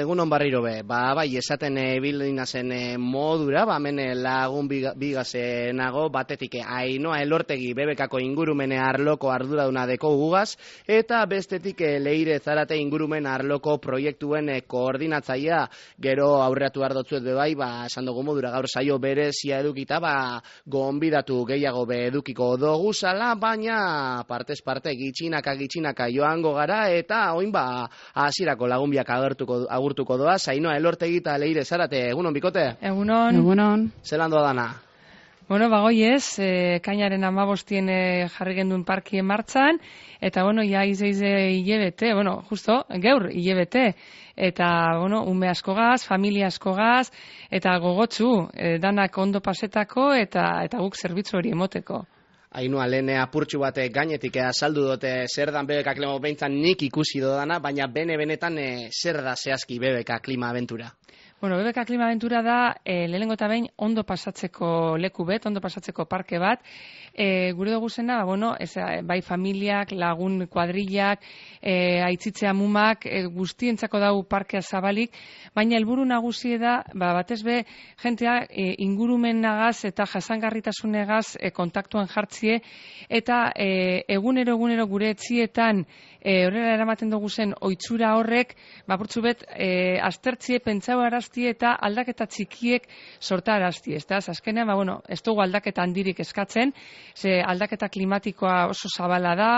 egunon barriro be. Bai, esaten bilina zen modura, hemen lagun bigazenago, batetik Ainoa Elortegi BBKko ingurumene arloko arduraduna deko gugaz, eta bestetik Leire Zarate ingurumen arloko proiektuen koordinatzailea. Gero aurreatu ardotzuet bai, esan dugu modura gaur saio berezia edukita, gonbidatu gehiago be edukiko dugu zala, baina partez parte gitxinaka joango gara, eta oin hasierako lagunbiak agurtuko doa, Ainoa Elortegi eta Leire Zarate, egunon bikote? Egunon. Zelan doa dana? Bueno, bagoiez, kainaren 15 jarri genduen parkien martxan, eta ja izeize hilebete, justo, gaur hilebete, eta ume askogaz, familia askogaz, eta gogotsu, danak ondo pasetako, eta guk zerbitzu hori emoteko. Ainoa, lehen apurtxu bat gainetik azaldu dute zer dan BBK Klima behintzan nik ikusi dodana, baina benetan zer da zehazki BBK Klima Aventura? BBK Klima Aventura da lehenengo eta behin ondo pasatzeko leku bet, ondo pasatzeko parke bat. Gure dugu zena, bai familiak, lagun kuadrillak, aitzitzea mumak, guztientzako dau parkea zabalik, baina helburu nagusi da, batez be, jentea ingurumenagaz eta jasangarritasunegaz kontaktuan jartzie, eta egunero gure etzietan horrela eramaten dugu zen ohitura horrek, burtsu bet, aztertzie, pentsau araztie eta aldaketa txikiek sorta araztie. Azkenean, ez dugu aldaketa handirik eskatzen, ze aldaketa klimatikoa oso zabala da,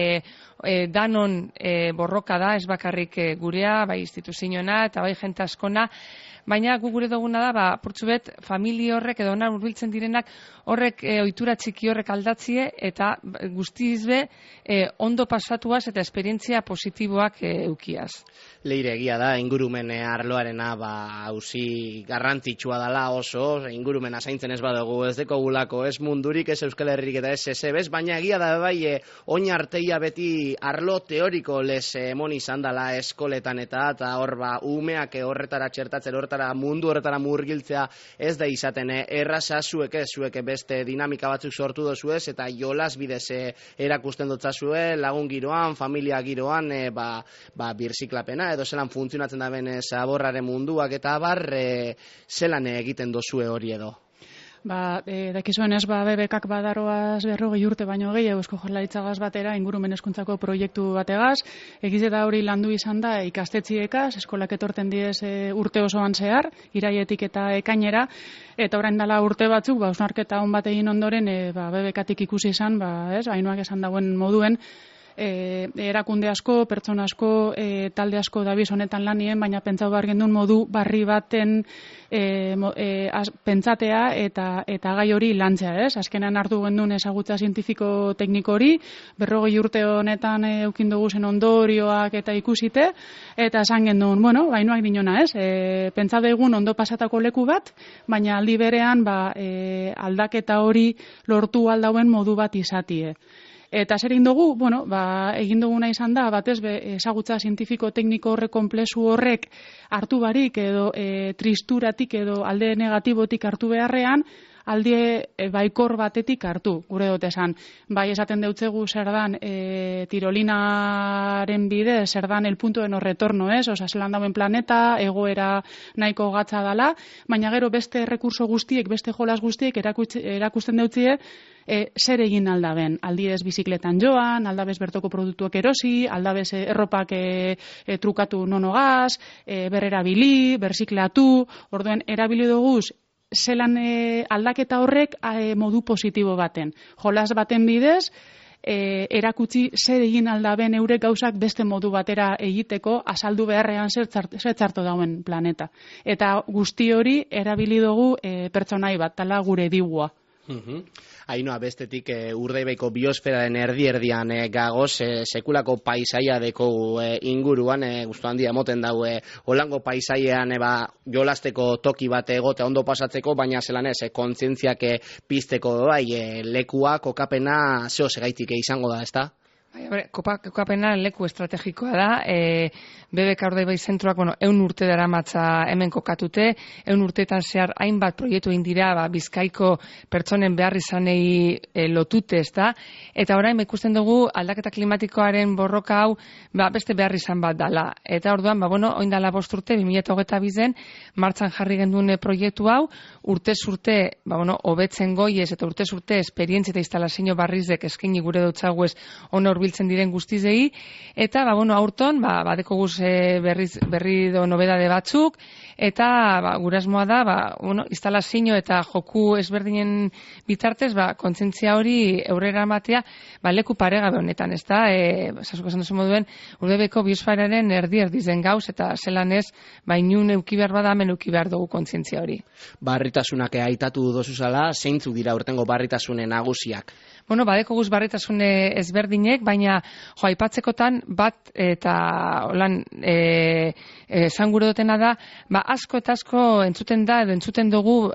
danon borroka da, ez bakarrik gurea, bai instituzioena eta bai jente askona, baina gu gure duguna da, purtsubet, familie horrek edo ona hurbiltzen direnak horrek ohitura txiki horrek aldatzie eta guztizbe ondo pasatuaz eta esperientzia positiboak eukiaz. Leire, egia da, ingurumen arloarena hauzi garrantzitsua dela oso, ingurumena zaintzen ez badugu, ez dekogulako, ez mundurik, ez Euskal Herririk eta ez ezebez, baina egia da bai, oin arteia beti arlo teoriko les emon izan dela eskoletan eta hor umeak horretara txertatzen, horretara mundu horretara murgiltzea ez da izaten, erraza zuek beste dinamika batzuk sortu dozuez eta jolas bidez erakusten dotzazue, lagun giroan, familia giroan, birziklapena edo zelan funtzionatzen da ben zaborraren munduak eta zelan egiten dozue hori edo? Dakizuen ez, BBKak badaroaz 40 urte baino gehiago Eusko Jaurlaritzagaz batera ingurumen hezkuntzako proiektu bategaz, egize da hori landu izan da ikastetziekaz, eskolak etorten diez urte osoan zehar, iraietik eta ekainera, eta orain dela urte batzuk, hausnarketa on bat egin ondoren, BBKtik ikusi izan, Ainoak esan dagoen moduen, erakunde asko, pertsona asko, talde asko dabiz honetan lanien, baina pentsatu behar gendun modu barri baten pentsatea eta gai hori lantzea, ez? Azkenean hartu gendun ezagutza zientifiko tekniko hori, 40 urte honetan eukin dugu zen ondorioak eta ikusite, eta esan gendun, Ainoak dinona, ez? Pentsatu egun ondo pasatako leku bat, baina aldi berean aldaketa hori lortu aldauen modu bat izatie. Eta zer egin dugu, egin duguna izan da, batez ezagutza zientifiko tekniko horrek konplexu horrek hartu barik edo tristuratik edo alde negatibotik hartu beharrean, alde baikor batetik hartu, gure dut esan. Bai esaten deutzegu zer dan tirolinaren bide, zer dan el punto de no retorno, ez? Zelan dauen planeta, egoera nahiko gatza dala, baina gero beste errekurso guztiek, beste jolas guztiek erakusten deutzie, zer egin aldaben, aldibez bizikletan joan, aldabez bertoko produktuak erosi, aldabez erropak trukatu nonogaz, berrerabili, berziklatu, orduen erabili duguz, zelan aldaketa horrek modu positibo baten. Jolas baten bidez, erakutsi zer egin aldaben eurek gauzak beste modu batera egiteko azaldu beharrean zer txarto dauen planeta. Eta guzti hori erabili dugu pertsonai bat, tala gure digua. Ainoa, bestetik Urdaibaiko biosferaren erdi-erdian gagoz, sekulako paisaia deko inguruan, gustu handia moten daue, holango paisaian jolasteko toki bat egote ondo pasatzeko, baina zelan ez, kontzientziak pizteko lekua, kokapena, zeo segaitik izango da, ezta? Kokapena leku estrategikoa da, BBK Urdaibai zentroak, 100 urte daramatza hemen kokatute, 100 urteetan zehar hainbat proiektu egin dira, Bizkaiko pertsonen behar izanei lotute, ezta? Eta orain ikusten dugu aldaketa klimatikoaren borroka hau, beste behar izan bat dala. Eta orduan, oin dala 5 urte, 2022 martxan jarri genduen proiektu hau, urtez urte, hobetzen goiez eta urtez urte esperientzia eta instalazio barrizek eskaini gure dutzaguez ona hurbiltzen diren guztizei, eta aurton badeko guz berri do nobedade batzuk, eta gure asmoa da instalazio eta joku ezberdinen bitartez kontzientzia hori aurrera ematea leku paregabe honetan, ez da, zazuk esan duzu moduen, Urdaibeko biosferaren erdi zen gauz, eta zelan ez, inun euki behar bada, hemen euki behar dugu kontzientzia hori. Barritasunak aitatu dozuzala, zeintzuk dira urtengo barritasunen nagusiak? Badeko guz barritasune ezberdinek, baina aipatzekotan bat eta holan esan gure dutena da, asko eta asko entzuten da, edo entzuten dugu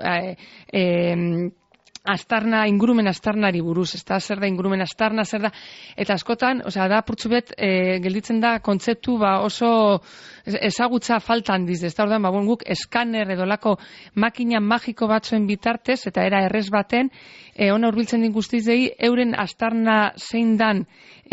ingurumen astarnari buruz, ez da, zer da ingurumen astarna, zer da, eta askotan, da purtsubet gelditzen da kontzeptu oso ezagutza falta handiz, ez da, orduan, guk eskaner edo lako makina magiko batzuen bitartez, eta era errez baten, ona hurbiltzen din guztizei, euren astarna zein dan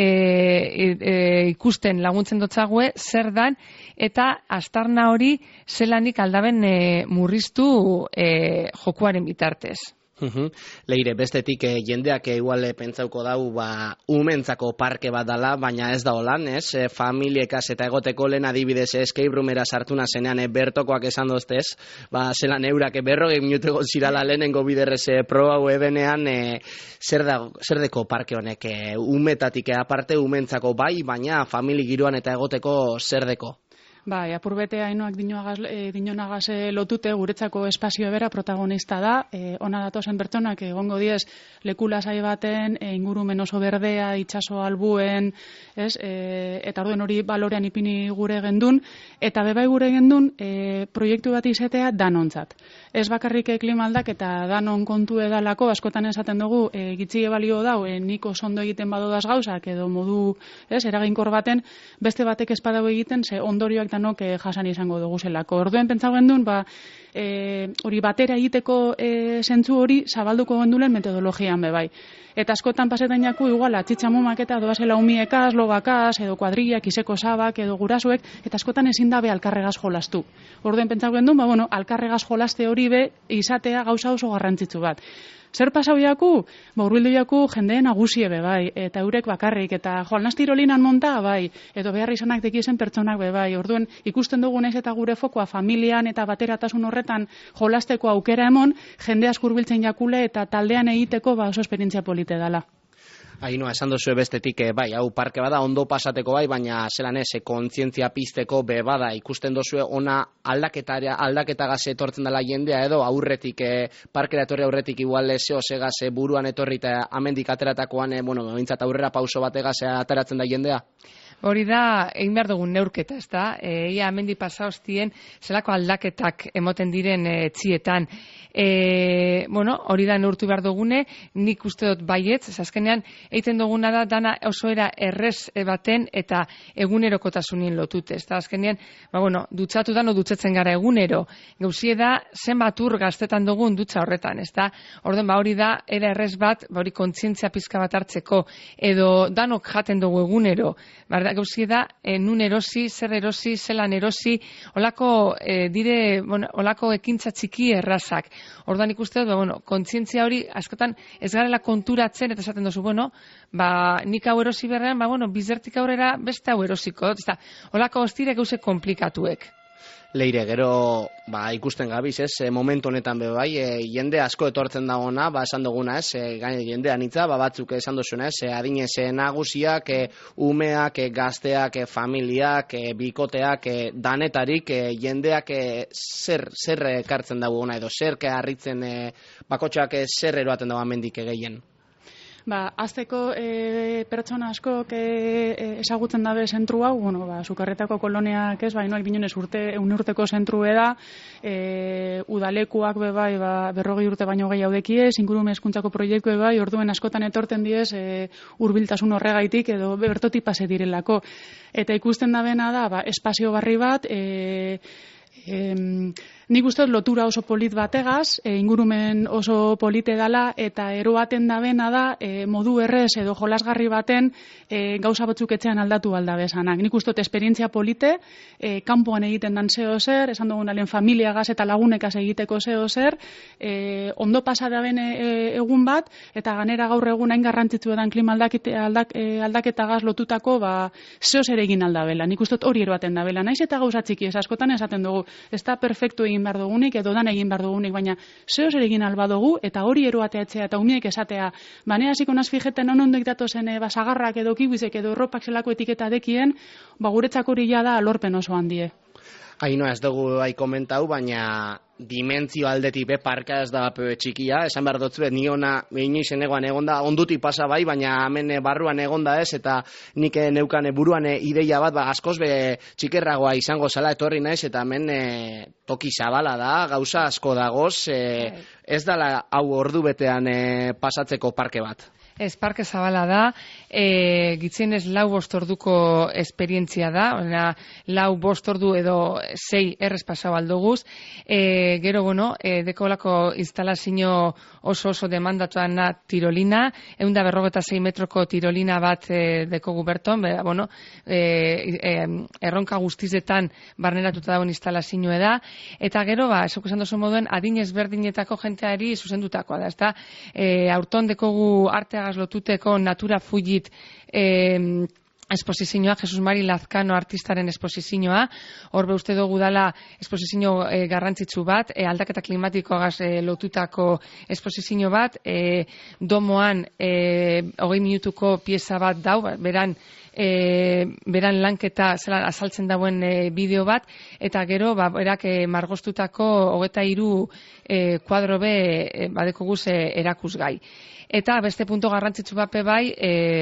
ikusten laguntzen dotzague, zer dan, eta astarna hori zelanik aldaben murriztu jokuaren bitartez. Leire, bestetik jendeak igual pentsauko dau umentzako parke bat dala, baina ez da holan, ez? Familiekaz eta egoteko lehen adibidez escape roomera sartuna zenean bertokoak esan doztez, zelan eurak 40 minutu zirala lehenengo biderrez proba ebenean, zer deko parke honek umetatik aparte umentzako baina famili giroan eta egoteko zer deko? Apurbete hainoak dinonagaz lotute guretzako espazio bera protagonista da, ona datozen pertsonak egongo diez leku lasai baten, ingurumen oso berdea, itsaso albuen, eta orduen hori balorean ipini gure gendun, eta bebai gure gendun proiektu bat izatea danontzat. Ez bakarrik klima aldak eta danon kontu edalako, askotan esaten dugu, gitzie balio dau, niko sondo egiten badodaz gauzak, edo modu eraginkor baten, beste batek espadago egiten, ze ondorioak danok jasan izango dugu zelako. Orduen pentsau gendun, hori batera egiteko zentzu hori zabalduko gendulen metodologian bebai. Eta askotan pasetan jaku, igual, atxitxamumak eta doazela umiekaz, lobakaz, edo kuadrillak, iseko sabak, edo gurasuek, eta askotan ezin dabe alkarregaz jolastu. Orduen pentsau gendun, alkarregaz jolaste hori be, izatea gauza oso garrantzitsu bat. Zer pasau jaku? Hurbildu jaku jendeen nagusie be bai, eta eurek bakarrik, eta joalnaz tirolinan monta bai, edo behar izanak dekizen pertsonak be bai. Orduen ikusten dugunez eta gure fokoa familian eta bateratasun horretan jolasteko aukera emon, jende asko hurbiltzen jakule eta taldean egiteko oso esperientzia polite dala. Ainhoa, esan duzu bestetik, hau parke bada, ondo pasateko baina zelan ez, kontzientzia pizteko bada, ikusten duzue ona aldaketagaz etortzen dela jendea, edo aurretik, parkera etorri aurretik igual zegaz buruan etorri eta amendik ateratakoan, bintzat aurrera pauso bategaz ateratzen da jendea? Hori da, egin behar dugun neurketa, ez da? Ia amendi pasa hostien, zelako aldaketak emoten diren txietan. Hori da neurtu behar dugune, nik uste dut baietz, azkenean, egiten duguna da, dana oso era errez baten eta egunerokotasunien lotute, ez da? Azkenean, dutxatu dano dutxetzen gara egunero, gauzie da, zenbat ur gaztetan dugun dutxa horretan, ez da? Orden, hori da, era errez bat, hori kontzientzia pizka bat hartzeko, edo danok jaten dugu egunero, gauzie da, nun erosi, zer erosi, zelan erosi, olako ekintza txiki errazak. Orduan ikuste dut, kontzientzia hori askotan ez garela konturatzen, eta esaten duzu, nik hau erosi berrean, bizertik aurrera beste hau erosiko, eta olako hostire gauze komplikatuek. Leire, gero ikusten gabiz, momentu honetan bai, jende asko etortzen dagona, esan duguna, jende anitza, batzuk esan duzuna, adinez nagusiak, umeak, gazteak, familiak, bikoteak, danetarik, jendeak zer ekartzen dago ona, edo zer harritzen bakotxak zer eroaten dago amendik gehien? Azteko pertsona askok ezagutzen dabe zentru hau, Sukarretako koloniak ez, inoak dinonez urteko zentru da, udalekuak bebai, 40 urte baino gehiago dekiez, ingurumen hezkuntzako proiektu bai, orduen askotan etorten diez hurbiltasun horregaitik edo bertotik pase direlako. Eta ikusten dabena da, espazio barri bat, nik uste lotura oso polit bategaz, ingurumen oso polite dala, eta eroaten dabena da, modu errez edo jolasgarri baten gauza batzuk etxean aldatu aldabezanak. Nik uste esperientzia polite, kanpoan egiten dan zeo zer, esan dugun alen familiagaz eta lagunekaz egiteko zeo zer, ondo pasa daben egun bat, eta ganera gaur egun hain garrantzitsu edan klima aldaketagaz lotutako, zeo zer egin aldabela. Nik uste hori eroaten dabela. Naiz eta gauza txiki askotan esaten dugu, ez da perfektu egin behar dugunik, edo dan egin behar dugunik, baina zeo zer egin alba dugu, eta hori eroateatzea, eta umiek esatea, banea hasiko naz fijeten onondoik datozen sagarrak edo kibizek edo erropak zelako etiketa dekien, guretzako hori da lorpen oso handie. Ainoa, ez dugu komentau, baina dimentzio aldetik parka ez da txikia, esan behar dutzu, ni ona inoizen egoan egonda, onduti pasa bai, baina hemen barruan egonda ez, eta nik neukan buruan ideia bat, askoz txikerragoa izango zela etorri naiz, eta hemen toki zabala da, gauza asko dagoz, ez dala hau ordu betean pasatzeko parke bat. Ez, parke zabala da, gitzienez 4-5 orduko esperientzia da, 4-5 ordu edo 6 errez pasau aldoguz, gero, dekolako instalazio oso demandatuan tirolina, 156 metroko tirolina bat dekogu berton, erronka guztizetan barneratuta dagoen instalazioa da, eta gero, esok esan dozu moduen, adin ezberdinetako jenteari zuzendutakoa da, ezta, aurton dekogu arteagaz lotuteko Natura Fugit esposizioa, Jesus Mari Lazkano artistaren esposizioa, horbe uste dugu dala esposizio garrantzitsu bat, aldaketa klimatikoagaz lotutako esposizio bat, domoan 20 minutuko pieza bat dau, beran lanketa zelan azaltzen dauen bideo bat, eta gero berak margostutako 23 kuadro be badeko guz erakusgai. Eta beste punto garrantzitsu bape bai,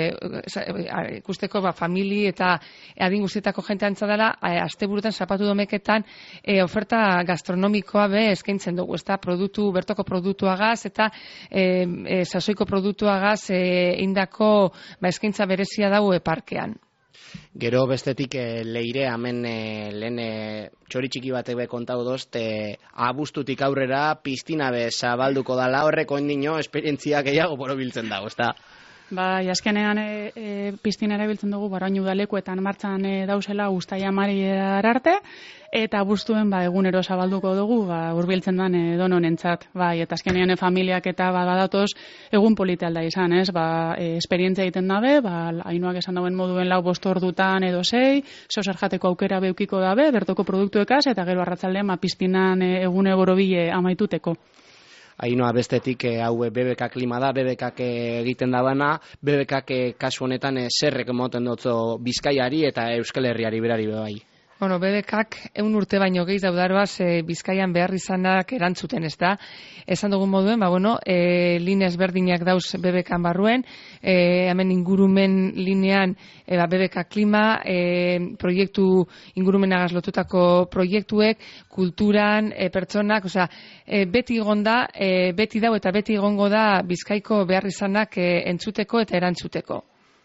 ikusteko famili eta adin guztietako jente antza dela, asteburutan zapatu domeketan oferta gastronomikoa be eskaintzen dugu, ezta bertoko produktuagaz eta sasoiko produktuagaz indako eskaintza berezia dago parkean. Gero bestetik leire hemen lehen txori txiki batek be kontau dozt, abuztutik aurrera piztina be zabalduko dala, horreko endino esperientzia gehiago borobiltzen dago, ezta? Azkenean piztina erabiltzen dugu baraino udalekuetan martxan dauzela uztaila amaiera arte, eta abuztuen egunero zabalduko dugu hurbiltzen den edononentzat. Eta azkenean familiak eta badatoz egun polite alda izan, ez? Esperientzia egiten dabe, Ainoak esan dauen moduen 4-5 ordutan edo 6, zer jateko aukera beukiko dabe, bertoko produktuekaz, eta gero arratsaldean piztinan egune borobile amaituteko. Ainoa bestetik hau BBK klima da, BBK egiten dabana, BBK kasu honetan zerrek moten dutzo Bizkaiari eta Euskal Herriari berari bai. BBK 100 urte baino gehi daudaroaz Bizkaian behar izanak erantzuten, ez da? Esan dugun moduen, linez berdinak dauz BBK barruen, hemen ingurumen linean BBK klima, proiektu ingurumenagaz lotutako proiektuek, kulturan, pertsonak, beti egonda, beti dau eta beti egongo da Bizkaiko behar izanak entzuteko eta erantzuteko.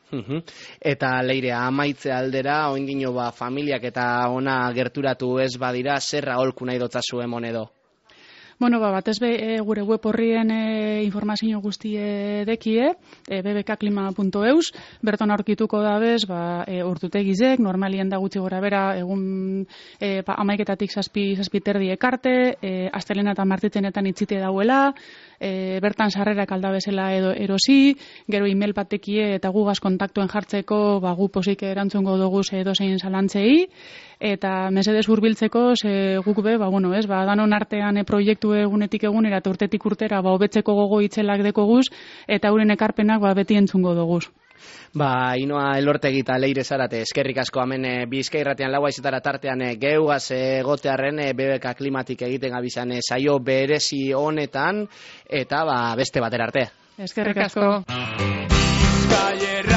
Eta leire, amaitze aldera, oindino familiak eta ona gerturatu ez badira, zerra holku nahi dotzazu emonedo? Batez gure web horrien informazio guztie dekie, bbkklima.eus, berton aurkituko dabez, urtutegizek, normalien da gutxi gora bera, egun 11:00 7:30 ekarte, astelena eta martitzenetan itzite dauela, bertan sarrerak aldabezela edo erosi, gero email batekie eta gugaz kontaktuen jartzeko, gu posik erantzungo dugu edozein zalantzei, eta mesedez hurbiltzeko guk be, danon artean proiektu egunetik egunera eta urtetik urtera hobetzeko gogo itzelak dekoguz, eta euren ekarpenak beti entzungo doguz. Ainoa Elortegi eta Leire Zarate, eskerrik asko hemen Bizkai Irratian 4:00 tartean geugaz egotearren BBK klimatik egiten gabizan saio berezi honetan, eta beste batera arte. Eskerrik asko. calle